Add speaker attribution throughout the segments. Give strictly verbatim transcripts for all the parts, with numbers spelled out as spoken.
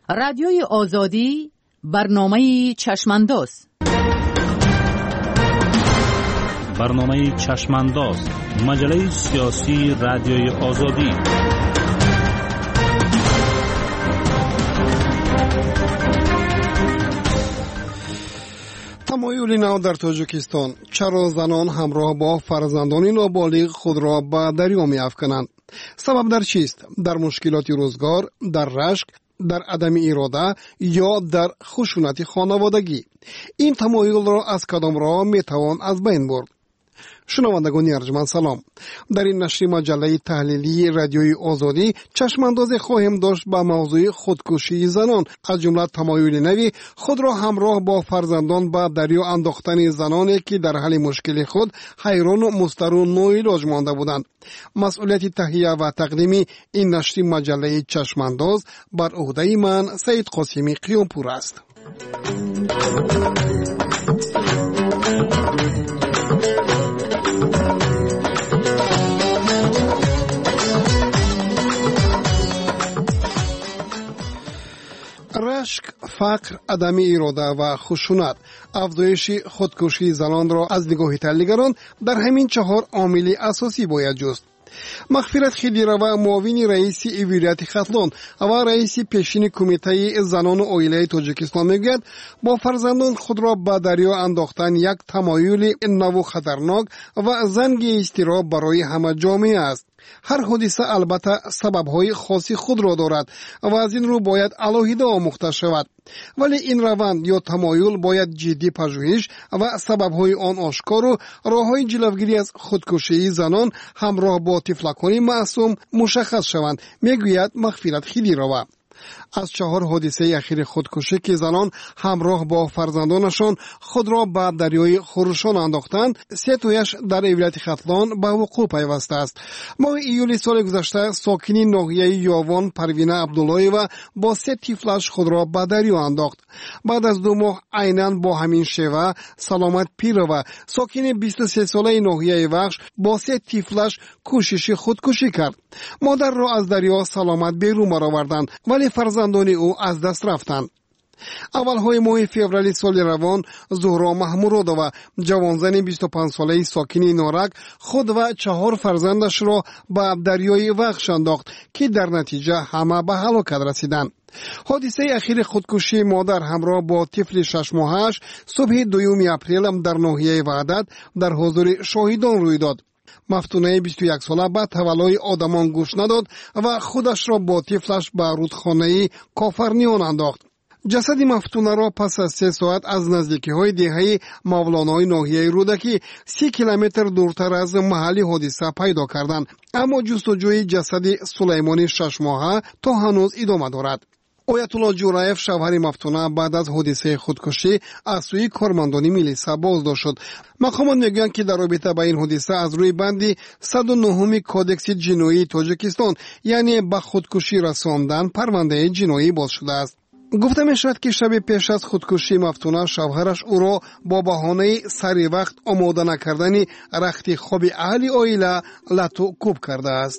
Speaker 1: رادیوی آزادی برنامه چشمانداز.
Speaker 2: برنامه چشمانداز، مجله سیاسی رادیوی آزادی.
Speaker 3: تمایل نو در تاجیکستان، چرا زنان همراه با فرزندان نابالغ خود را به دریا می‌افکنند؟ سبب در چیست؟ در مشکلات روزگار، در رشک، در عدم اراده یا در خشونت خانوادگی؟ این تمایل را از کدام راه میتوان از بین برد؟ شنوندگان ارجمند سلام. در این نشر مجله تحلیلی رادیوی آزادی چشماندازی خواهیم داشت به موضوع خودکشی زنان، از جمله تمایل نوی خود را همراه با فرزندان به دریا انداختن زنانی که در حال مشکل خود حیران و مضطر و ناعلاج مانده بودند. مسئولیت تهیه و تقدیم این نشر مجله چشمانداز بر عهده من سید قاسمی قیامپور است. رشک، فقر، عدم اراده و خشونت افزایش خودکشی زنان را از نگاه تحلیلگران در همین چهار عامل اساسی باید جست. مغفرت خیلیروا، معاون رئیس ولایت ختلان و رئیس پیشین کمیته زنان و عائله تاجیکستان میگوید با فرزندان خود را به دریا انداختن یک تمایل نو و خطرناک و زنگ اضطراب برای همه جامعه است. هر حادثه البته سبب‌های خاصی خود را دارد و از این رو باید علاهیده آموخته شود، ولی این روند یا تمایل باید جدی پژوهش و سبب‌های آن آشکار و راه‌های جلوگیری از خودکشی زنان همراه با طفلکان معصوم مشخص شوند، میگوید مغفرت خیلیروا. از چهار حادثه اخیر خودکشی که زنان همراه با فرزندانشان خود را به دریای خروشان انداختند، سه تایش در ولایت ختلان به وقوع پیوسته است. ماه ایول سال گذشته ساکنی ناحیه یاوان پروینه عبداللهیوا با سه طفلش خود را به دریا انداخت. بعد از دو ماه عیناً با همین شیوه سلامت پیروا ساکن بیست و سه ساله ناحیه وخش با سه طفلش کوشش خودکشی کرد. مادر را از دریا سلامت بیرون آوردند ولی فرزندان او از دست رفتند. اولهای ماه فوریه سال روان زهرا محمودova جوانزن بیست و پنج ساله ساکن نارک خود و چهار فرزندش را به دریای وخش انداخت که در نتیجه همه به هلاکت رسیدند. حادثه اخیر خودکشی مادر همراه با طفل شش ماهش صبح دوم اپریل در ناحیه وحدت در حضور شاهدان روی داد. مفتونه بیست و یک ساله به تولای آدمان گوش نداد و خودش را با طفلش به رودخانه کافرنیان انداخت. جسد مفتونه را پس از سه ساعت از نزدیکی های دهه مولانای ناحیه رودکی سی کیلومتر دورتر از محل حادثه پیدا کردند، اما جستجوی جسد سلیمانی شش ماهه تا هنوز ادامه دارد. آیت الله جورایف شوهر مفتونه بعد از حادثه خودکشی از سوی کارمندان میلیسا بازداشت شد. مقامات میگویند که در رابطه با این حادثه از روی بندی صد و نه کودکس جنایی تاجیکستان یعنی به خودکشی رساندن پرونده جنایی باز شده است. گفته می شود که شب پیش از خودکشی مفتونه شوهرش او را با بهانه سری وقت آماده نکردن رخت خواب اهل عائله لطو کوب کرده است.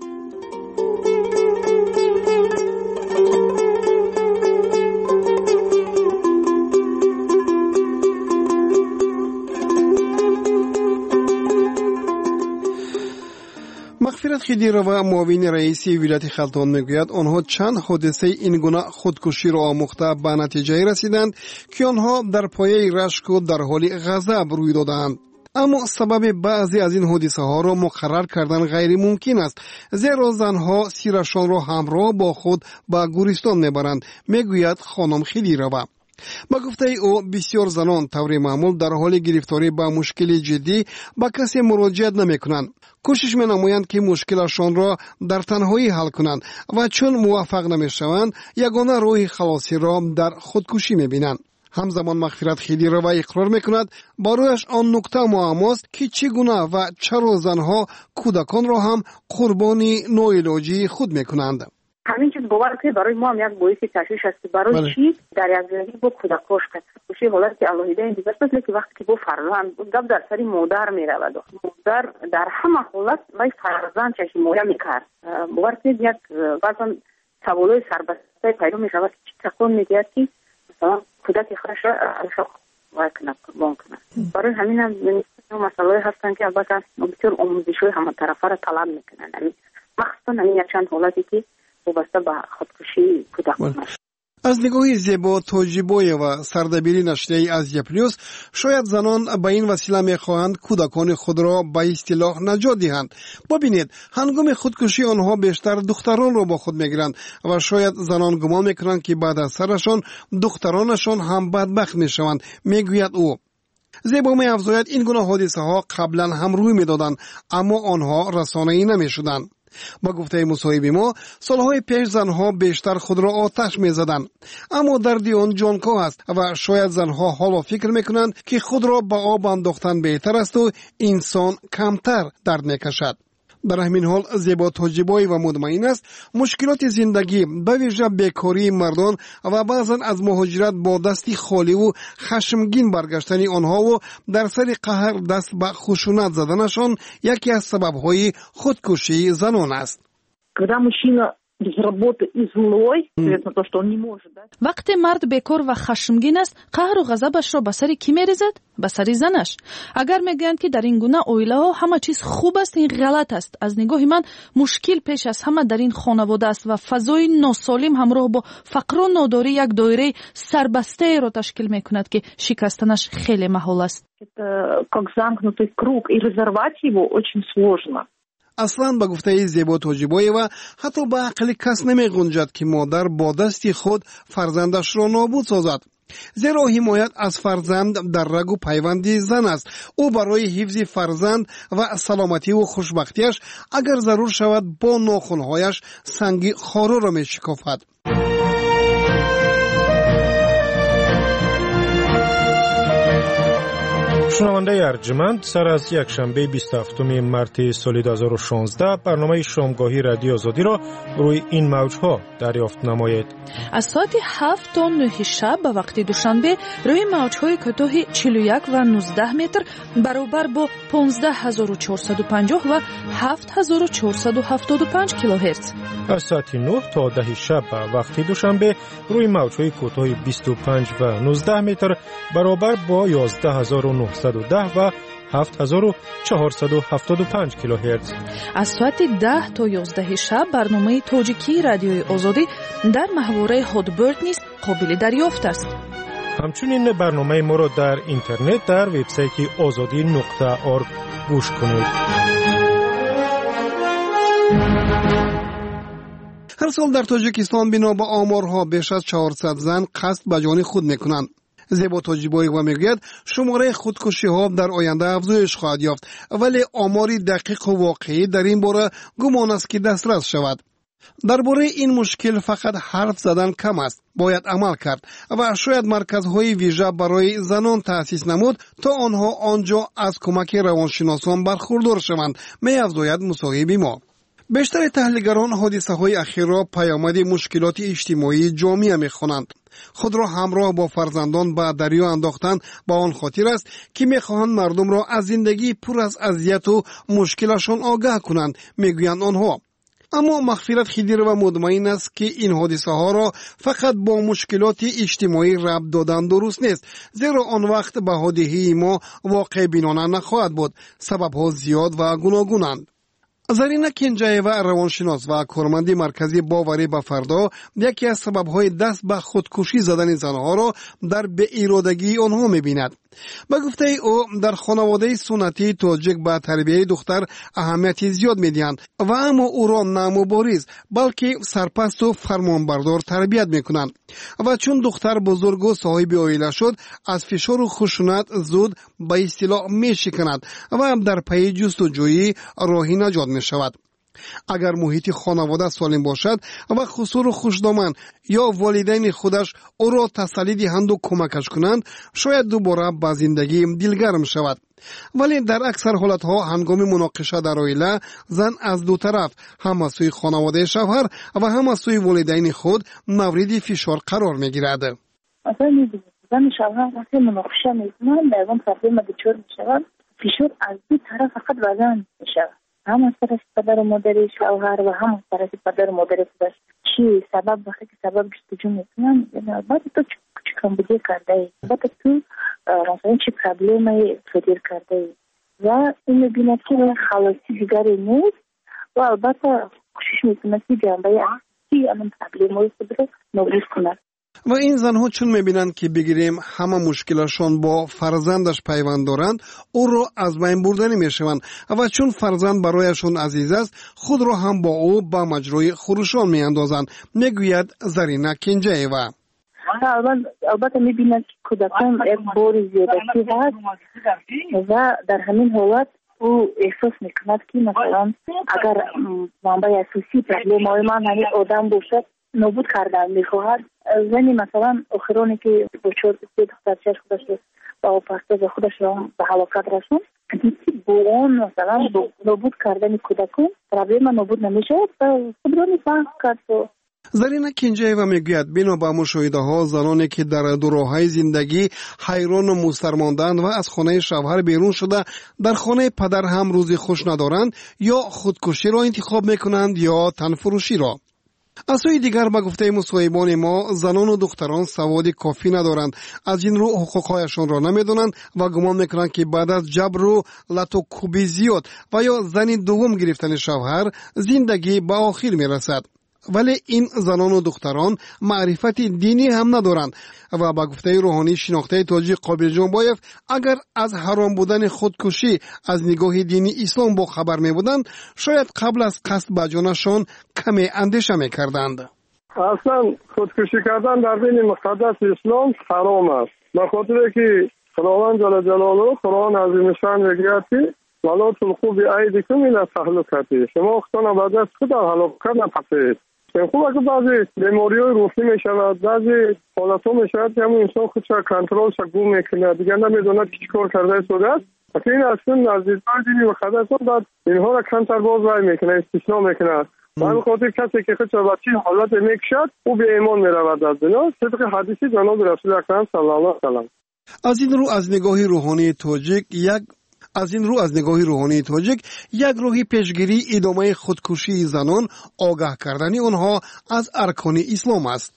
Speaker 3: مغفرت خیلیروا معاون رئیس ولایت ختلان میگوید آنها چند حادثه این گونه خودکشی را آموخته به نتیجه رسیدند که آنها در پایه رشک و در حال غضب روی دادند. اما سبب بعضی از این حادثه ها را مقرر کردن غیر ممکن است، زیرا زنها سیرشان را همراه با خود به گورستان میبرند، میگوید خانم خیلیروا. با گفته او بسیار زنان طور معمول در حال گرفتاری با مشکل جدی با کسی مراجعت نمی کنند. کوشش می نمایند که مشکلشان را در تنهایی حل کنند و چون موفق نمی شوند یگانه راه خلاصی را در خودکشی می بینند. همزمان مغفرت خیلیروا اقرار می کند برایش آن نکته معماست که چگونه و چرا زنها کودکان را هم قربانی ناعلاجی خود می کنند.
Speaker 4: همین چیز باور که برای ما هم یک باعث تشویش است. برای بله. چی در یک زندگی با کودکاش خودکشی حالت که الهیده این دیگه است که وقتی که با فرزند گپ در سری مادر می رود، مادر در همه حالت وای فرزند چشم مویا می کرد. باور که یک واسه سوالای سربسته پیدا میشود که تکون میدهد که مثلا کودک خودش را وای کنه بان کنه. برای همین هم مسائل هستن که البته بسیار آموزش‌های همه طرفه را طلب میکنن. یعنی مخصوصا همین یک چند حالتی که وابسته به خودکشی کودکان است.
Speaker 3: از نگاه زیبا توجیبویeva سردبیری نشریه ازیا پلیوس، شاید زنان به این وسیله میخواهند کودکان خود را به اصطلاح نجات دهند. ببینید، هنگام خودکشی آنها بیشتر دختران را با خود میگیرند و شاید زنان گمان میکنند که بعد از سرشان دخترانشان هم بدبخت میشوند، میگوید او. زیبا می‌افزاید این گونه حادثه ها قبلا هم روی میدادند، اما آنها رسانه‌ای نمیشدند. با گفته مصاحب ما، سالهای پیش زنها بیشتر خود را آتش می‌زدند، اما دردی آن جانکاه است و شاید زنها حالا فکر میکنند که خود را به آب انداختن بهتر است و انسان کمتر درد میکشد. در همین حال زیبا توجیبایی و مطمئن است مشکلات زندگی به ویژه بیکاری مردان و بعضا از مهاجرت با دستی خالی و خشمگین برگشتن آنها و در سر قهر دست به خشونت زدنشان یکی از سببهای خودکشی زنان است.
Speaker 5: وقتی مرد بیکار و خشمگین است، قهر و غضبش را به سر کی میریزد؟ به سر زنش. اگر میگویند که در این گونه اویله ها همه چیز خوب است، این غلط است. از نگاه من مشکل پیش از همه در این خانواده است و فضای ناسالم همراه با فقر و ناداری یک دایره سربسته را تشکیل میکند که شکستنش خیلی محال است.
Speaker 3: اصلا به گفته زیبا توجیبایeva حتی به عقل کس نمی گنجد که مادر با دستی خود فرزندش را نابود سازد. زیرا حمایت از فرزند در رگ و پیوند زن است. او برای حفظ فرزند و سلامتی و خوشبختیش اگر ضرور شود با ناخنهایش سنگ خارا را می شکافد.
Speaker 6: شنونده ارجمند، سر از یک شنبه بیست و هفتم مارس سال دو هزار و شانزده برنامه شامگاهی رادیو آزادی را روی این موجها دریافت نمایید.
Speaker 5: از ساعت هفت تا نه شب به وقت دوشنبه روی موجهای کوتاه چهل و یک و نوزده متر برابر با پانزده هزار و چهارصد و پنجاه و هفت هزار و چهارصد و هفتاد و پنج کیلوهرتز.
Speaker 6: از ساعت نه تا ده شب به وقت دوشنبه روی موجهای کوتاه بیست و پنج و نوزده متر برابر با یازده هزار و نهصد و ده و هفت هزار و چهارصد و هفتاد و پنج کیلوهرتز.
Speaker 5: از ساعت ده تا یازده شب برنامه تاجیکی رادیوی آزادی در محوره هادبرد نیز قابل دریافت است.
Speaker 6: همچنین برنامه ما را در اینترنت در وبسایت آزادی نقطه اورگ گوش کنید.
Speaker 3: هر سال در تاجیکستان بنا به آمارها بیش از چهارصد زن قصد به جان خود میکنند. زیبا توجیبایeva میگوید شماره خودکشی ها در آینده افزایش خواهد یافت، ولی آماری دقیق و واقعی در این باره گمان است که دسترس شود. درباره این مشکل فقط حرف زدن کم است، باید عمل کرد و شاید مرکزهای ویژه برای زنان تأسیس نمود تا آنها آنجا از کمک روانشناسان برخوردار شوند، می‌افزاید مصاحب ما. بیشتر تحلیلگران حادثه های اخیر را پیامد مشکلات اجتماعی جامعه می‌خوانند. خود را همراه با فرزندان به دریا انداختن با آن خاطر است که می‌خواهند مردم را از زندگی پر از اذیت و مشکلشان آگاه کنند، میگویند آنها. اما مغفرت خیدیر و مطمئن است که این حادثه ها را فقط با مشکلات اجتماعی ربط دادن درست نیست، زیرا آن وقت به حادثه ما واقع بینانه نخواهد بود. سبب ها زیاد و گوناگونند. زرینه کنجایeva روانشناس و کارمند مرکزی باوری به فردا یکی از سبب‌های دست به خودکشی زدن زنها را در بی‌ارادگی آنها می‌بیند. به گفته او در خانواده سنتی تاجیک به تربیت دختر اهمیت زیاد می‌دهند و اما او را نه مبارز بلکه سرپرست و فرمانبردار تربیت می‌کنند و چون دختر بزرگ و صاحب عائله شد از فشار و خشونت زود به اصطلاح می‌شکند و در پی جستجوی راهی نجات می‌شود. اگر محیط خانواده سالم باشد و خسور و خوشدامن یا والدین خودش او را تسلی دهند و کمکش کنند، شاید دوباره به زندگی دلگرم شود. ولی در اکثر حالتها هنگام مناقشه در عائله زن از دو طرف، هم از سوی خانواده شوهر و هم از سوی والدین خود مورد فشار قرار میگیرد.
Speaker 7: مثلا زن شوهر وقتی مناقشه میکنن در اون پرابلم دچار میشود، فشار از دو طرف فقط به زن میشود. هم از طرف پدر و مادر شوهر و هم از طرف پدر و مادر خودش چی سبب وقتی که سبب جستجو میکنن، البته تو چی کمبودی کرده ای، البته تو مثلا چی پرابلمی صدیر کرده ای و این میبیند که خلاصی دیگری نیست و البته کوشش میکنه که جنبه اصلی همون پرابلمی خود رو نابود کنه.
Speaker 3: و این زنها چون میبینند که بگیریم همه مشکلشون با فرزندش پیوند دارند، او را از بین بردن میشوند و چون فرزند برایشون عزیز است، خود را هم با او با مجروی خروشان میاندازند، میگوید زرینا کنجایوا.
Speaker 7: البته میبینند که کودکان یک بار زیادتی هست و در همین حالت او احساس میکند که مثلا اگر منبع اساسی پرابلم های من همین آدم باشد نابود کردن میخواهد. زنی مثلا آخرانی که با چهار سه دخترچه‌اش خودش رو با پرستار خودش رو به هلاکت رسوند، دیدی با اون مثلا نابود کردن کودکان پرابلم نابود نمیشه و خود را میفهم کرد.
Speaker 3: زرینا کنجایوا میگوید بنا به مشاهده ها زنانی که در دوراهای زندگی حیران و مضطر ماندند و از خانه شوهر بیرون شده در خانه پدر هم روزی خوش ندارند، یا خودکشی را انتخاب میکنند یا تنفروشی را. از سوی دیگر به گفته مصاحبان ما، زنان و دختران سواد کافی ندارند، از این رو حقوقهایشان را نمیدونند و گمان میکنند که بعد از جبر و لطوکوبی زیاد و یا زنی دوم گرفتن شوهر زندگی به آخر میرسد. ولی این زنان و دختران معرفت دینی هم ندارند و با گفته روحانی شناخته تاجی قابل جنبایف، اگر از حرام بودن خودکشی از نگاه دینی اسلام با خبر می بودند، شاید قبل از قصد به جانشان کمی اندیشه می کردند.
Speaker 8: اصلا خودکشی کردن در دین مقدس اسلام حرام است، به خاطر که خداوند جل جلاله قرآن عظیم شان میگوید که ولا تلقوا بأیدیکم الی التهلکة، شما خودتان به دست خود هلاکت نپسید. خوب اگه بعضی بیماری‌های روحی میشود، بعضی حالت‌ها میشود که همون انسان خودش کنترل شد گم میکنه، دیگر نمیدوند که چیکار کرده شده است. اصلا این اصلا از دیدگاه دینی مقدس بعد اینها را کمتر باز رای میکنه، استثنا میکنه. به همین خاطر کسی که خودش به چی حالت میکشد او به ایمان میرود. از بنا طبق حدیث جناب رسول اکرم صلی الله علیه و آله.
Speaker 3: از این رو از نگاه روحانی تاجیک یک از این رو از نگاه روحانی تاجیک یک راهی پیشگیری ادامه خودکشی زنان آگاه کردن آنها از ارکان اسلام است.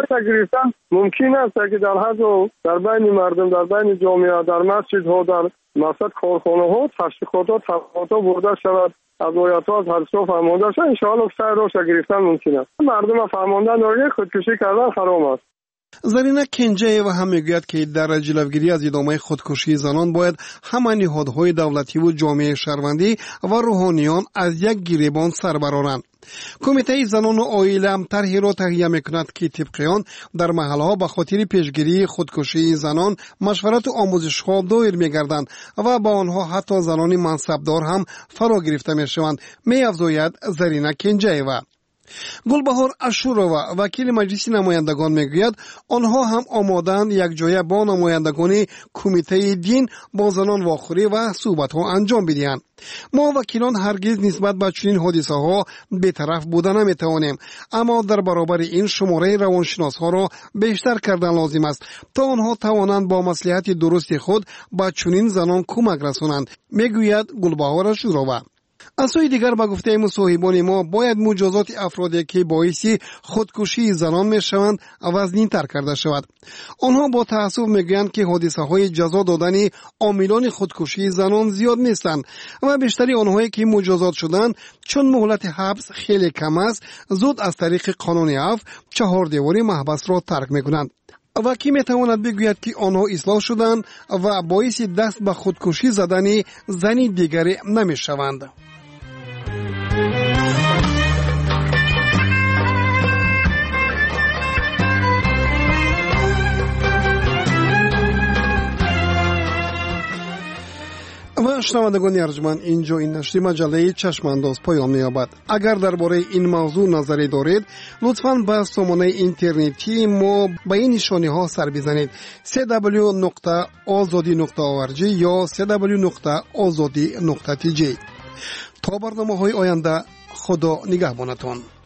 Speaker 8: گرفتن ممکن است که در حد در بین مردم، در بین جامعه، در مسجد ها، در مسجد کارخانه ها تشویقات و تبلیغات برده شود، از آیات ها از حدیث ها فرمانده شود، ان شاء الله سر راش گرفتن ممکن است. مردم فرماندن داره خودکشی کردن حرام است.
Speaker 3: زرینا کنجایوا هم میگوید که در جلوگیری از ادامه خودکشی زنان باید همه نهادهای دولتی و جامعه شهروندی و روحانیان از یک گریبان سر برآورند. کمیته زنان و عائله هم طرحی را تهیه میکند که طبق آن در محلها به خاطر پیشگیری خودکشی زنان مشورت و آموزش‌ها دایر میگردند و با آنها حتی زنان منصبدار هم فرا گرفته میشوند، میافزاید زرینا کنجایوا. گلبهار اشورова وکیل مجلس نمایندگان میگوید آنها هم آمادند یک جای با نمایندگان کمیته دین با زنان واخوری و صحبت ها انجام بدهند. ما وکیلان هرگز نسبت به چنین حادثه ها بی‌طرف بودن نمیتوانیم، اما در برابر این شماره روانشناس ها را بیشتر کردن لازم است تا آنها توانند با مصلحت درست خود به چنین زنان کمک رسانند، میگوید گلبهار اشورova. از سوی دیگر با گفته مصاحبان ما باید مجازات افرادی که باعث خودکشی زنان میشوند وزنین‌تر کرده شود. آنها با تأسف میگویند که حادثه های جزا دادن عاملان خودکشی زنان زیاد نیستند و بیشتری آنهایی که مجازات شدند چون مهلت حبس خیلی کم است، زود از طریق قانون عفو چهار دیواری محبس را ترک میکنند. و کی میتواند بگوید که آنها اصلاح شدند و باعث دست به خودکشی زدن زنی دیگری نمیشوند. و شنوندگان ارجمند، اینجا این نشر مجله چشمانداز پایان می‌یابد. اگر درباره این موضوع نظری دارید لطفاً به سامانه اینترنتی ما به این نشانه‌ها سر بزنید: دبلیو دبلیو دبلیو نقطه آزادی نقطه او آر جی یا دبلیو دبلیو دبلیو نقطه آزادی نقطه تی جی. تا برنامه‌های آینده خدا نگهبانتان.